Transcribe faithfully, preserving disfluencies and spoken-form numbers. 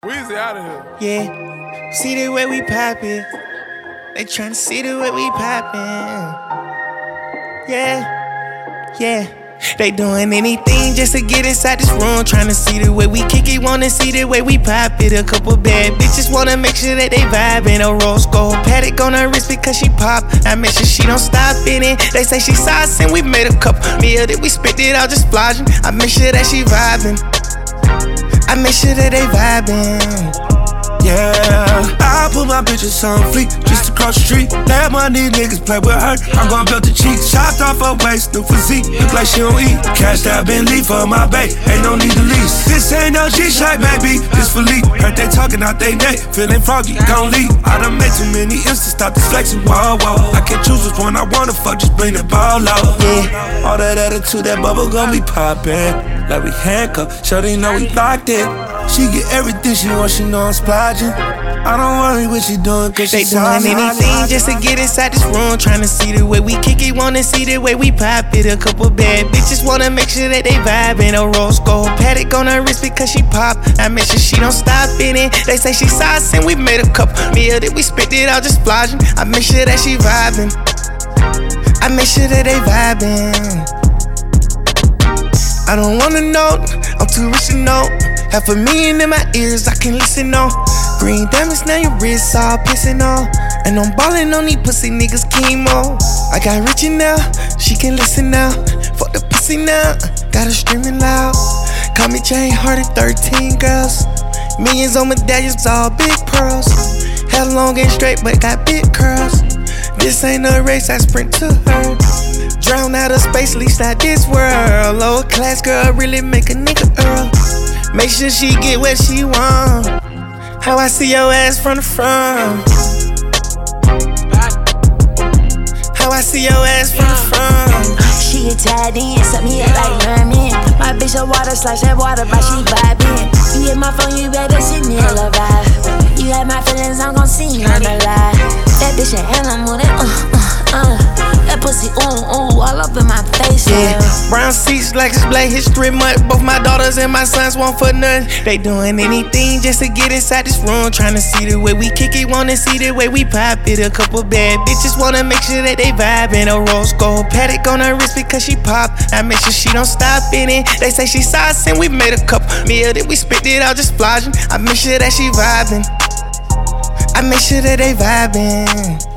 Weezy out of here. Yeah, see the way we poppin'. They tryna see the way we poppin'. Yeah, yeah. They doing anything just to get inside this room. Tryna see the way we kick it, wanna see the way we pop it. A couple bad bitches wanna make sure that they vibin'. A rose gold Patek on her wrist because she pop. I make sure she don't stop in it. They say she sauce and we made a couple meal that we spent it all just splodging. I make sure that she vibin'. I make sure that they vibin'. Yeah, I put my bitches on fleek just across the street. Let my these niggas play with her. I'm gon' build the cheeks. Chopped off her waist, new physique. Look like she don't eat. Cashed out Bentley for my bae. Ain't no need to lease. This ain't no G-Shot, baby. This for Lee. Heard they talking out they neck. Feeling froggy, gon' leave. I done made too many instas. Stop this flexing. Whoa, whoa. I can choose which one I wanna fuck. Just bring the ball out. Yeah. All that attitude, that bubble gon' be poppin'. Like we handcuffed. Shorty know we locked in. She get everything she wants, she know I'm splodging. I don't worry what she doing, cause they she doing anything just to get inside this room. Tryna see the way we kick it, wanna see the way we pop it. A couple bad bitches wanna make sure that they vibin'. A rose gold Patek on her wrist because she pop. I make sure she don't stop in it. They say she sauce and we made a couple meal that we spent it all just splodging. I make sure that she vibin'. I make sure that they vibin'. I don't wanna know, I'm too rich to know. Half a million in my ears, I can listen on. Green diamonds, now your wrists all pissing on. And I'm ballin' on these pussy niggas chemo. I got Richie now, she can listen now. Fuck the pussy now, got her screaming loud. Call me chain hearted, thirteen girls. Millions on medallions, all big pearls. Hell long and straight, but got big curls. This ain't a race, I sprint to her. Drown out of space, least not this world. Low class girl, really make a nigga earl. Make sure she get what she want. How I see your ass from the front. How I see your ass from the front. She get tied in, suck me up like ramen. My bitch a water slash that water, but she vibing. You hit my phone, you better send me a vibe. You had my feelings, I'm gon' see you on the lie. That bitch an animal, that uh, uh, uh. That pussy, ooh, ooh, all up in my face, yeah. Yeah. Brown seats like it's Black History Month. Both my daughters and my sons want for nothing. They doing anything just to get inside this room. Tryna see the way we kick it, wanna see the way we pop it. A couple bad bitches wanna make sure that they vibin'. A rose gold Patek on her wrist because she pop. I make sure she don't stop in it. They say she sauce and we made a couple meal that we spent it all just splodging. I make sure that she vibin'. I make sure that they vibin'.